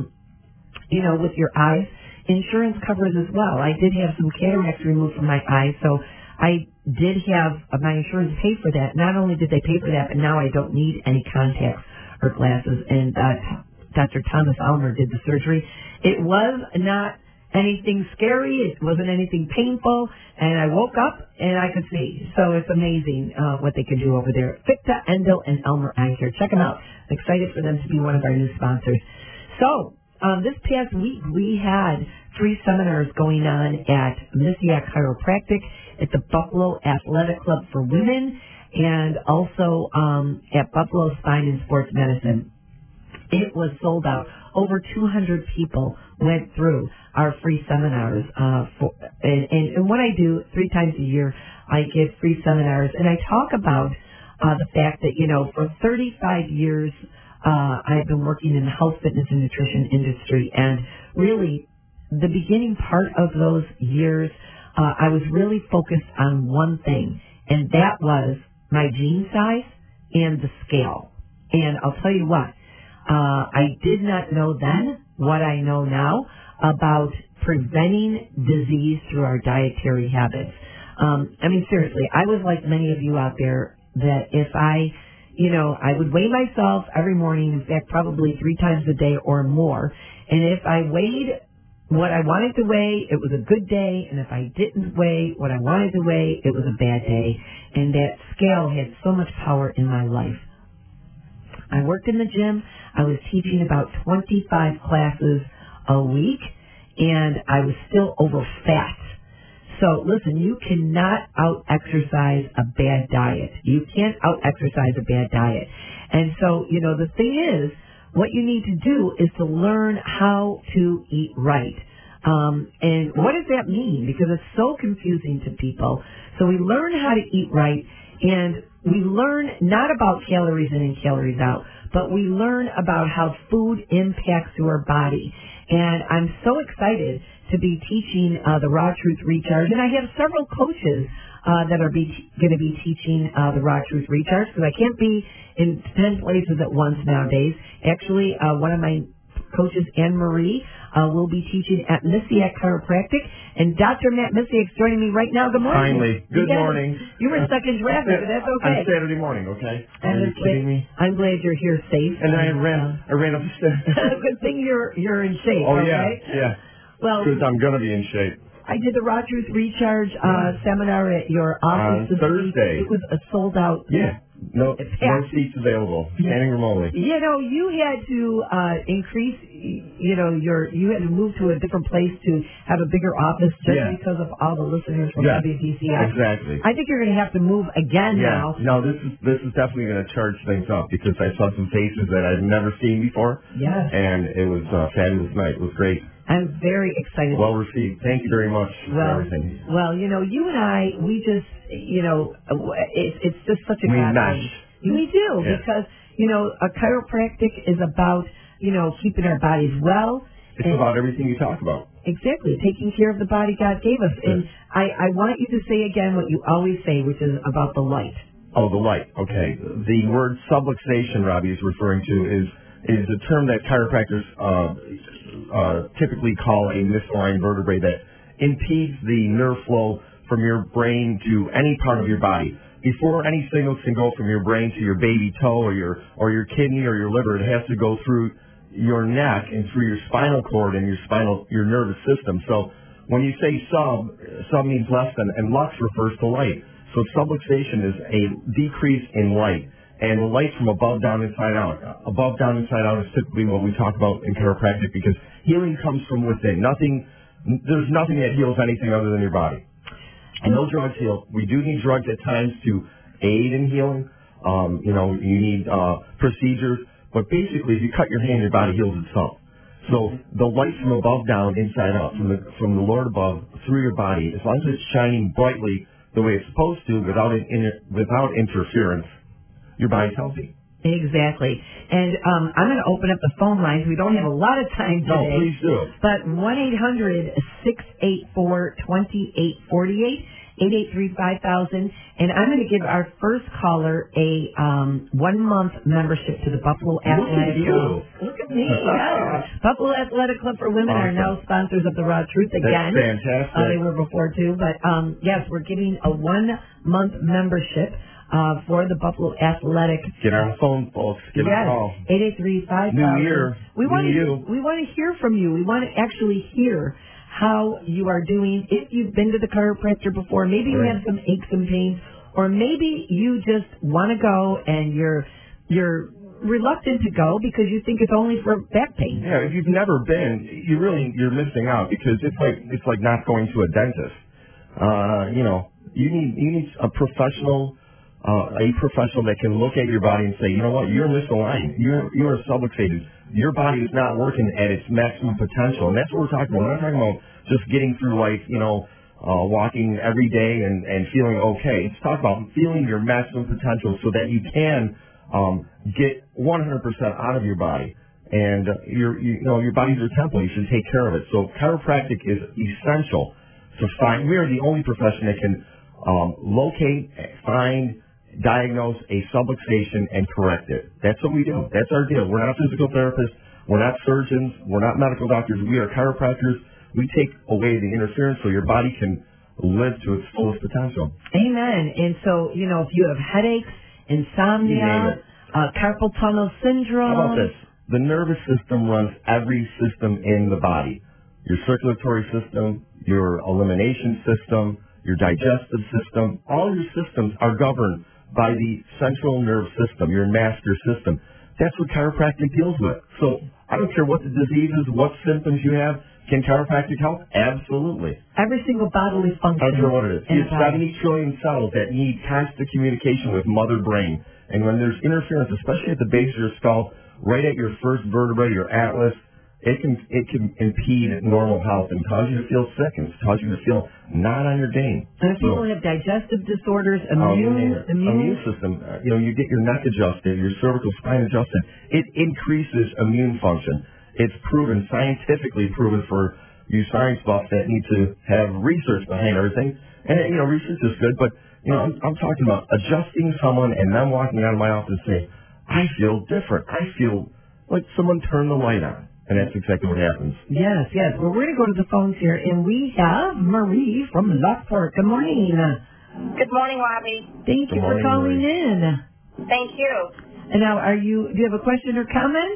with your eyes, insurance covers as well. I did have some cataracts removed from my eyes, so I did have my insurance pay for that. Not only did they pay for that, but now I don't need any contacts or glasses. And Dr. Thomas Almer did the surgery. It was not anything scary. It wasn't anything painful. And I woke up and I could see. So it's amazing what they can do over there. Ficta, Endo, and Elmer Eye Care. Check them out. I'm excited for them to be one of our new sponsors. So this past week we had 3 seminars going on at Misiak Chiropractic, at the Buffalo Athletic Club for Women, and also at Buffalo Spine and Sports Medicine. It was sold out. Over 200 people went through our free seminars. And what I do 3 times a year, I give free seminars, and I talk about the fact that, for 35 years, I've been working in the health, fitness, and nutrition industry. And really, the beginning part of those years, I was really focused on one thing, and that was my jean size and the scale. And I'll tell you what, I did not know then what I know now about preventing disease through our dietary habits. Seriously, I was like many of you out there that if I would weigh myself every morning, in fact, probably 3 times a day or more. And if I weighed what I wanted to weigh, it was a good day. And if I didn't weigh what I wanted to weigh, it was a bad day. And that scale had so much power in my life. I worked in the gym. I was teaching about 25 classes a week, and I was still over fat. So listen, you cannot out-exercise a bad diet. You can't out-exercise a bad diet. And so, the thing is, what you need to do is to learn how to eat right. And what does that mean? Because it's so confusing to people. So we learn how to eat right, and we learn not about calories in and calories out, but we learn about how food impacts your body. And I'm so excited to be teaching the Raw Truth Recharge. And I have several coaches that are going to be teaching the Raw Truth Recharge, because I can't be in 10 places at once nowadays. Actually, one of my coaches, Anne Marie, will be teaching at Misiak Chiropractic. And Dr. Matt Misiak's joining me right now. Good morning. Finally. Good morning. You were stuck in traffic, but that's okay. On Saturday morning, okay? And Are you kidding me? I'm glad you're here safe. And I ran up the stairs. Good thing you're in shape, Oh, okay? yeah. Well, because I'm going to be in shape. I did the Raw Truth Recharge seminar at your office this Thursday. week. It was a sold out. Yeah. No seats available. Standing room only. You had to increase, you had to move to a different place to have a bigger office just because of all the listeners from WPCI. Exactly. I think you're going to have to move again now. No, this is definitely going to charge things up, because I saw some faces that I've never seen before. Yes. And it was a fabulous night. It was great. I'm very excited. Well received. Thank you very much for everything. Well, you and I, we just, it's just such a We God mesh. thing. We do, because, a chiropractic is about, keeping our bodies well. It's about everything you talk about. Exactly, taking care of the body God gave us. And I want you to say again what you always say, which is about the light. Oh, the light. Okay. The word subluxation, Robbie is referring to, is a term that chiropractors typically call a misaligned vertebrae that impedes the nerve flow from your brain to any part of your body. Before any signals can go from your brain to your baby toe or your kidney or your liver, it has to go through your neck and through your spinal cord and your nervous system. So when you say sub means less than, and lux refers to light. So subluxation is a decrease in light. And the light from above, down, inside out. Above, down, inside out is typically what we talk about in chiropractic, because healing comes from within. There's nothing that heals anything other than your body. And those drugs heal. We do need drugs at times to aid in healing. You need procedures. But basically, if you cut your hand, your body heals itself. So the light from above down, inside out, from the Lord above through your body, as long as it's shining brightly the way it's supposed to, without interference, your body's healthy. Exactly. And I'm going to open up the phone lines. We don't have a lot of time today. No, please do. But 1-800-684-2848, 883-5000. And I'm going to give our first caller a 1-month membership to the Buffalo Athletic Club. Look at me. Yes. Buffalo Athletic Club for Women are now sponsors of the Raw Truth again. That's fantastic. They were before too. But yes, we're giving a 1-month membership for the Buffalo Athletic. Get on the phone, folks. Give us a call. 883-5000. New year. We want you. We want to hear from you. We want to actually hear how you are doing. If you've been to the chiropractor before, maybe you have some aches and pains, or maybe you just want to go and you're reluctant to go because you think it's only for back pain. Yeah, if you've never been, you're missing out, because it's like not going to a dentist. You need a professional that can look at your body and say, you know what, you're misaligned. You're subluxated. Your body is not working at its maximum potential, and that's what we're talking about. We're not talking about just getting through life, walking every day and feeling okay. It's talking about feeling your maximum potential so that you can get 100% out of your body. And your body's your temple. You should take care of it. So chiropractic is essential to find. We are the only profession that can locate, find, diagnose a subluxation and correct it. That's what we do. That's our deal. We're not physical therapists. We're not surgeons. We're not medical doctors. We are chiropractors. We take away the interference so your body can live to its fullest potential. Amen. And so, if you have headaches, insomnia, carpal tunnel syndrome. How about this? The nervous system runs every system in the body. Your circulatory system, your elimination system, your digestive system, all your systems are governed by the central nerve system, your master system. That's what chiropractic deals with. So I don't care what the disease is, what symptoms you have. Can chiropractic help? Absolutely. Every single bodily function. I don't care what it is. You have 70 trillion cells that need constant communication with mother brain. And when there's interference, especially at the base of your skull, right at your first vertebra, your atlas, it can impede normal health and cause you to feel sick and cause you to feel not on your game. And if people have digestive disorders, immune system, you get your neck adjusted, your cervical spine adjusted, it increases immune function. It's proven, scientifically proven, for you science buffs that need to have research behind everything. And research is good, but I'm talking about adjusting someone and them walking out of my office and saying, I feel different. I feel like someone turned the light on. And that's exactly what happens. Yes. Well, we're going to go to the phones here, and we have Marie from Lockport. Good morning. Good morning, Robbie. Thank you for calling in. Thank you. And now, do you have a question or comment?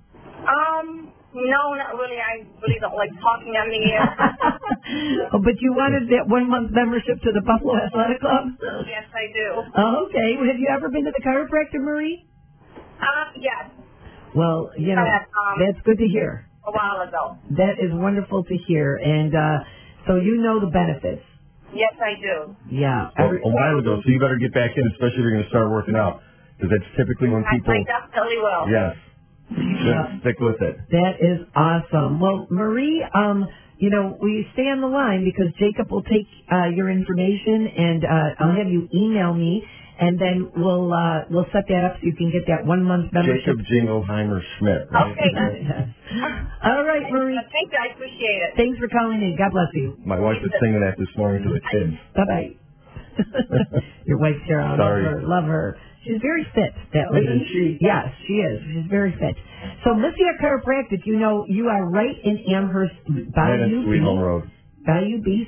No, not really. I really don't like talking on the air. But you wanted that 1-month membership to the Buffalo Athletic Club? Yes, I do. Oh, okay. Well, have you ever been to the chiropractor, Marie? Yes. Well, that's good to hear. A while ago. That is wonderful to hear. And so you know the benefits. Yes, I do. Yeah. A while ago, so you better get back in, especially if you're going to start working out, because that's typically when people... I definitely will. Yes. Just stick with it. That is awesome. Well, Marie, we stay on the line because Jacob will take your information, and I'll have you email me. And then we'll set that up so you can get that 1-month membership. Jacob Jingleheimer Schmidt. Right? Okay. All right, Marie. Thank you. I appreciate it. Thanks for calling in. God bless you. My wife was singing that this morning to the kids. Bye-bye. Your wife's here. I love her. She's very fit, that lady. Isn't she? Yes, she is. She's very fit. So, Messiah Chiropractic, you are right in Amherst, Bayou Sweet Home Road. Bayou B,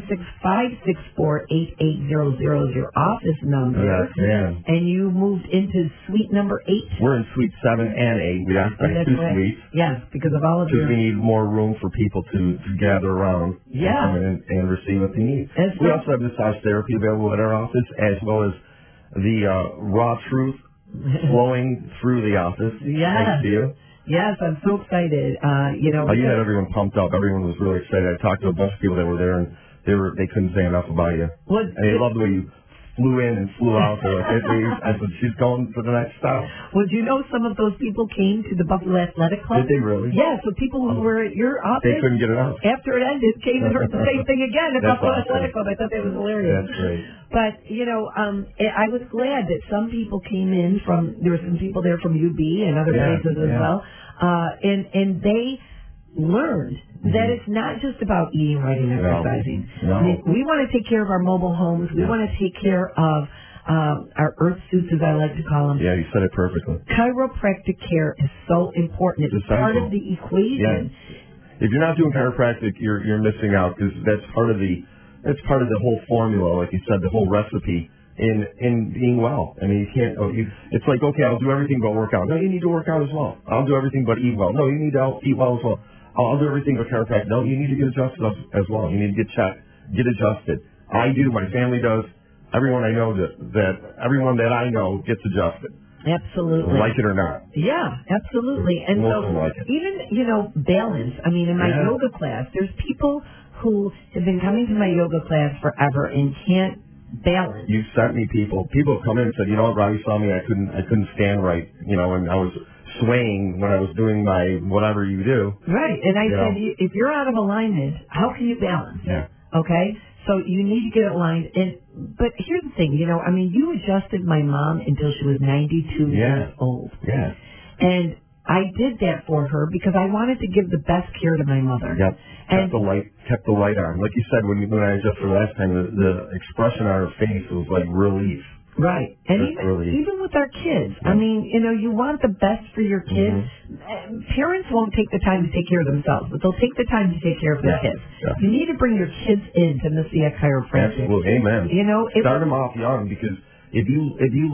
716-564-8800 is your office number. Yes, ma'am. And you moved into suite number 8. We're in suite 7 and 8. We occupy 2 suites. Yes, because of all of your... Because we need more room for people to gather around and receive what they need. We also have massage therapy available at our office, as well as the raw truth flowing through the office. Yes. Thanks to you. Yes, I'm so excited. You had everyone pumped up. Everyone was really excited. I talked to a bunch of people that were there, and they couldn't say enough about you. And they loved the way you flew in and flew out. I said, she's going to the next stop. Well, do you know some of those people came to the Buffalo Athletic Club? Did they really? Yeah, so people who were at your office, They couldn't get it out. after it ended, came and heard the same thing again at That's Buffalo awesome. Athletic Club. I thought that was hilarious. That's great. But, I was glad that some people came in there were some people there from UB and other places as well, and they learned that it's not just about eating right and exercising. No. I mean, we want to take care of our mobile homes. We want to take care of our earth suits, as I like to call them. Yeah, you said it perfectly. Chiropractic care is so important. It's part of the equation. Yeah. If you're not doing chiropractic, you're missing out, because that's part of the whole formula, like you said, the whole recipe in being well. I mean, you can't. It's like, okay, I'll do everything but work out. No, you need to work out as well. I'll do everything but eat well. No, you need to eat well as well. I'll do everything but chiropractic. No, you need to get adjusted as well. You need to get checked, get adjusted. I do. My family does. Everyone I know everyone that I know gets adjusted. Absolutely. Like it or not. Yeah, absolutely. And Most so of them like it. even, balance. I mean, in my yoga class, there's people who have been coming to my yoga class forever and can't balance. You sent me people. People have come in and said, you know what, Robbie saw me, I couldn't stand right, and I was swaying when I was doing my whatever you do. Right. And I said, if you're out of alignment, how can you balance? Yeah. Okay? So you need to get aligned. But here's the thing, I mean, you adjusted my mom until she was 92 years old. Yeah. And I did that for her because I wanted to give the best care to my mother. Yep. Kept the light on. Like you said, when I adjusted last time, the expression on her face was like relief. Right. And That's even with our kids, I mean, you want the best for your kids. Parents won't take the time to take care of themselves, but they'll take the time to take care of their kids. Yeah. You need to bring your kids into Messiah Chiropractic. Absolutely. Amen. Start them off young, because if you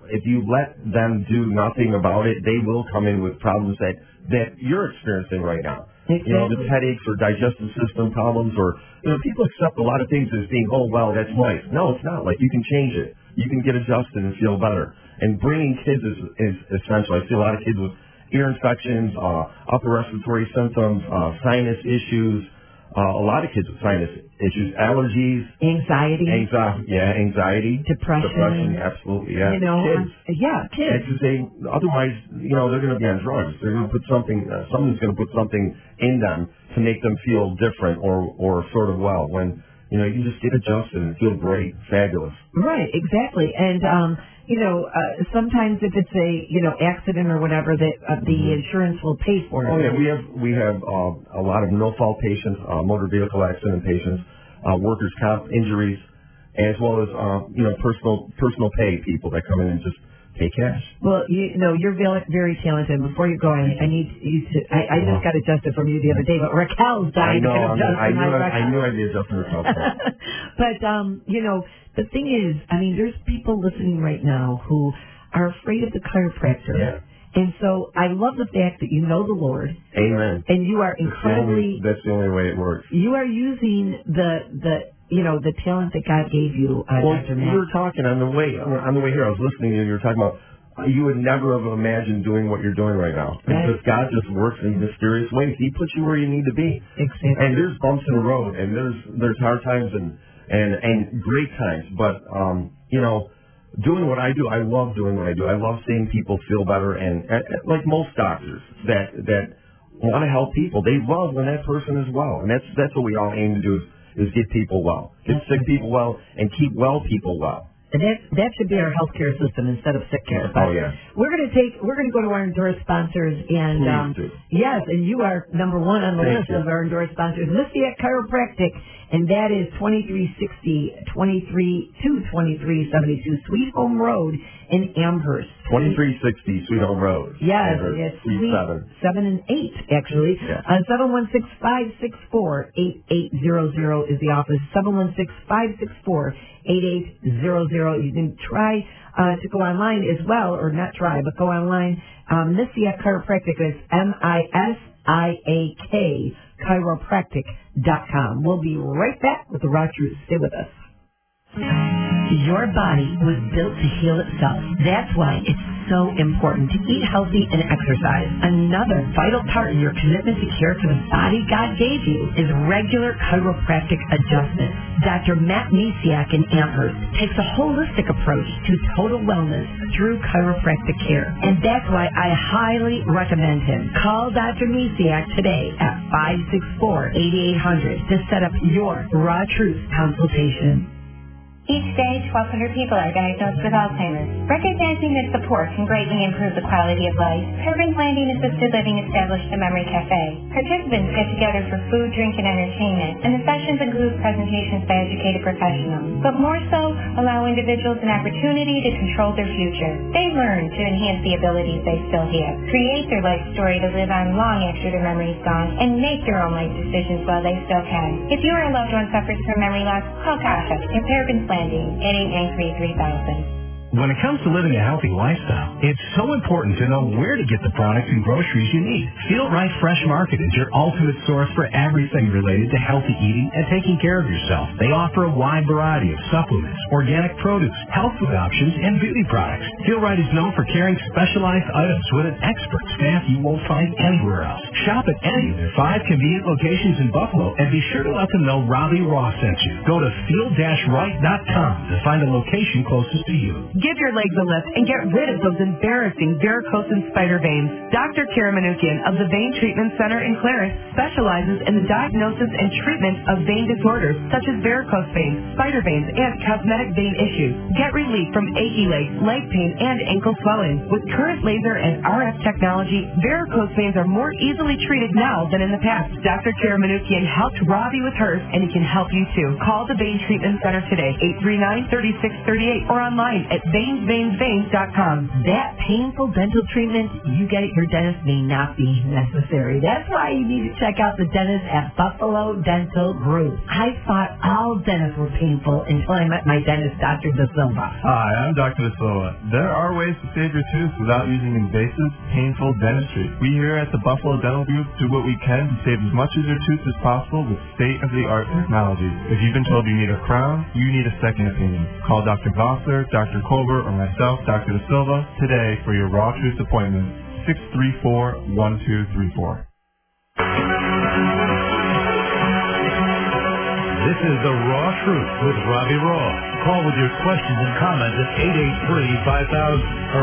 let them do nothing about it, they will come in with problems that you're experiencing right now. Exactly. The headaches or digestive system problems, or people accept a lot of things as being, oh well, that's life. No, it's not. Like, you can change it. You can get adjusted and feel better. And bringing kids is essential. I see a lot of kids with ear infections, upper respiratory symptoms, sinus issues. A lot of kids with sinus issues, allergies, anxiety, depression, absolutely, yeah. Kids. Because otherwise, they're going to be on drugs. They're going to put someone's going to put something in them to make them feel different or sort of well. When you can just get adjusted and feel great, fabulous. Right, exactly, and sometimes if it's a accident or whatever, that the insurance will pay for it. Oh yeah, we have a lot of no-fault patients, motor vehicle accident patients, workers' comp injuries, as well as personal pay people that come in and just pay cash. Well, you're very talented. Before you go, I need you to. I just got adjusted from you the other day, but Raquel's dying to get adjusted. I knew I'd be adjusting Raquel. But the thing is, I mean, there's people listening right now who are afraid of the chiropractor. Yeah. And so I love the fact that you know the Lord. Amen. And you are incredibly. That's the only way it works. You are using the talent that God gave you, Dr. Matt. You were talking on the way here. I was listening to you. You were talking about you would never have imagined doing what you're doing right now. Right. Because God just works in mysterious ways. He puts you where you need to be. Exactly. And there's bumps in the road, and there's hard times and great times. But doing what I do, I love doing what I do. I love seeing people feel better, and like most doctors that want to help people, they love when that person is well, and that's what we all aim to do. Is get people well, get sick people well, and keep well people well. And that should be our healthcare system instead of sick care. Oh yeah. We're going to go to our endorsed sponsors, and yes, and you are number one on the list of our endorsed sponsors, Messiah Chiropractic, and that is 2360 2372 Sweet Home Road in Amherst. 2360 Sweet Home Road. Yes, Amherst, it's 7 and 8 actually. Yeah. 716-564-8800 is the office. 716-564-8800. You can try to go online as well, or not try, but go online. Messiah Chiropractic is MISIAK chiropractic.com. We'll be right back with the Raw Truth. Stay with us. Your body was built to heal itself. That's why it's so important to eat healthy and exercise. Another vital part in your commitment to care for the body God gave you is regular chiropractic adjustment. Dr. Matt Misiak in Amherst takes a holistic approach to total wellness through chiropractic care. And that's why I highly recommend him. Call Dr. Misiak today at 564-8800 to set up your Raw Truth consultation. Each day, 1,200 people are diagnosed with Alzheimer's. Recognizing that support can greatly improve the quality of life, Peregrine Landing Assisted Living established a Memory Cafe. Participants get together for food, drink, and entertainment, and the sessions include presentations by educated professionals. But more so, allow individuals an opportunity to control their future. They learn to enhance the abilities they still have, create their life story to live on long after their memory is gone, and make their own life decisions while they still can. If you or a loved one suffers from memory loss, call Kasha at Peregrine Landing, 888-3000. When it comes to living a healthy lifestyle, it's so important to know where to get the products and groceries you need. Feel Right Fresh Market is your ultimate source for everything related to healthy eating and taking care of yourself. They offer a wide variety of supplements, organic produce, health food options, and beauty products. Feel Right is known for carrying specialized items with an expert staff you won't find anywhere else. Shop at any of their 5 convenient locations in Buffalo and be sure to let them know Robbie Raw sent you. Go to feel-right.com to find a location closest to you. Give your legs a lift and get rid of those embarrassing varicose and spider veins. Dr. Kara Manoukian of the Vein Treatment Center in Claris specializes in the diagnosis and treatment of vein disorders such as varicose veins, spider veins, and cosmetic vein issues. Get relief from achy legs, leg pain, and ankle swelling. With current laser and RF technology, varicose veins are more easily treated now than in the past. Dr. Kara Manoukian helped Robbie with hers, and he can help you too. Call the Vein Treatment Center today, 839-3638, or online at veinsveins.com. That painful dental treatment you get at your dentist may not be necessary. That's why you need to check out the dentist at Buffalo Dental Group. I thought all dentists were painful until I met my dentist, Dr. De Silva. Hi, I'm Dr. De Silva. There are ways to save your tooth without using invasive, painful dentistry. We here at the Buffalo Dental Group do what we can to save as much of your tooth as possible with state-of-the-art technology. If you've been told you need a crown, you need a second opinion. Call Dr. Vossler, Dr. Colbert, or myself, Dr. De Silva, today for your Raw Truth appointment, 634-1234. This is the Raw Truth with Robbie Raw. Call with your questions and comments at 883-5000 or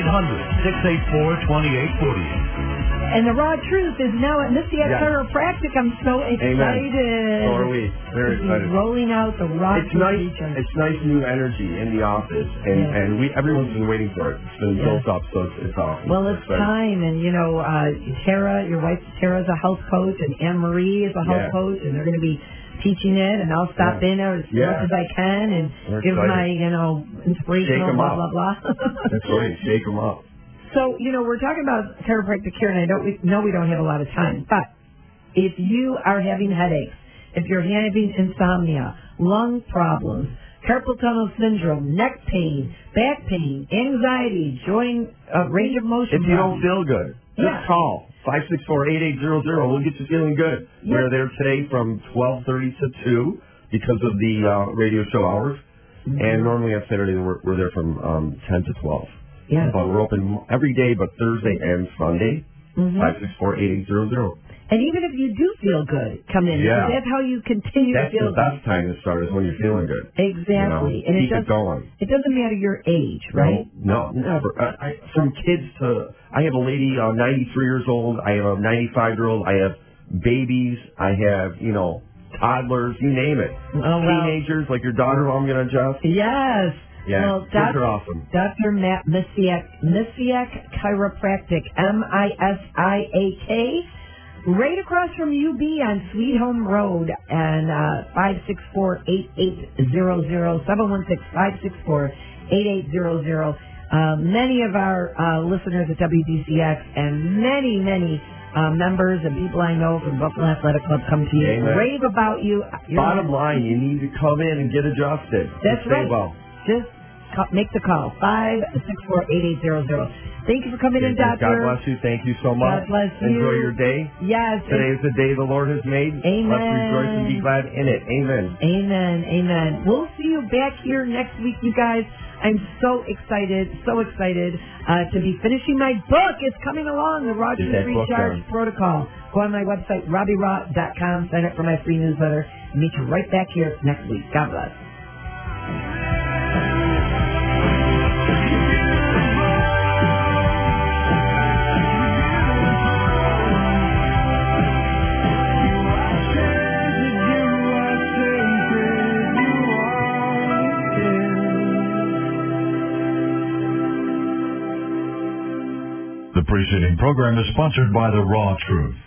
1-800-684-2840. And the Raw Truth is now at Misiak Yes. Chiropractic. I'm so excited. Amen. So are we. Very excited. Rolling out the Raw It's Truth nice. feature. It's nice new energy in the office, and everyone's been waiting for it. It's been built up, so it's awesome. Well, it's time, and Tara, your wife Tara's a health coach, and Anne Marie is a health coach, and they're going to be teaching it, and I'll stop in there as much as I can and We're give excited. my inspirational Shake 'em blah up. blah blah. That's right. Shake them up. So, we're talking about chiropractic care, and we don't have a lot of time, but if you are having headaches, if you're having insomnia, lung problems, carpal tunnel syndrome, neck pain, back pain, anxiety, joint range of motion If you don't problems, feel good, just call 564-8800. We'll get you feeling good. We're there today from 12:30 to 2 because of the radio show hours, and normally on Saturday we're there from 10 to 12. Yeah. But we're open every day but Thursday and Sunday, 564-8800. And even if you do feel good, come in. Yeah. Because that's how you continue That's to feel the best time to start is when you're feeling good. Exactly. And it keep it going. It doesn't matter your age, right? No, never. From kids to, I have a lady 93 years old. I have a 95-year-old. I have babies. I have, toddlers. You name it. Oh, well. Teenagers like your daughter who I'm going to adjust. Yes. Yeah, Well, kids are awesome. Dr. Matt Misiak Chiropractic, Misiak, right across from UB on Sweet Home Road, and 564-8800, 716-564-8800. Many of our listeners at WDCX and many members and people I know from Buffalo Athletic Club come to you, Amen. rave about you. Bottom line, you need to come in and get adjusted. That's to stay right. well. Just make the call, 564-8800. Thank you for coming in, God Doctor. bless you. Thank you so much. God bless you. Enjoy your day. Yes. Today is the day the Lord has made. Amen. Let's rejoice and be glad in it. Amen. Amen. We'll see you back here next week, you guys. I'm so excited to be finishing my book. It's coming along, the Rogers Get that book Recharge done. Protocol. Go on my website, RobbieRaw.com, sign up for my free newsletter, Meet you right back here next week. God bless. The preceding program is sponsored by The Raw Truth.